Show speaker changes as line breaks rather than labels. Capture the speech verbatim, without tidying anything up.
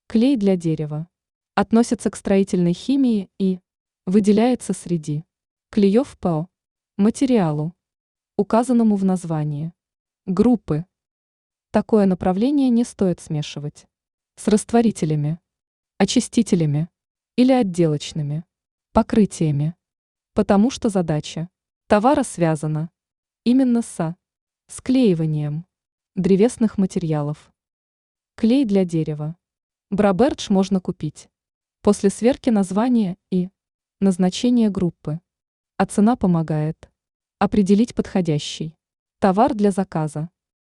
Клей для дерева. Относится к строительной химии и выделяется среди клеев по материалу, указанному в названии группы. Такое направление не стоит смешивать с растворителями, очистителями или отделочными покрытиями, потому что задача товара связана именно со склеиванием древесных материалов. Клей для дерева. Брабердж можно купить после сверки названия и назначения группы, а цена помогает определить подходящий товар для заказа.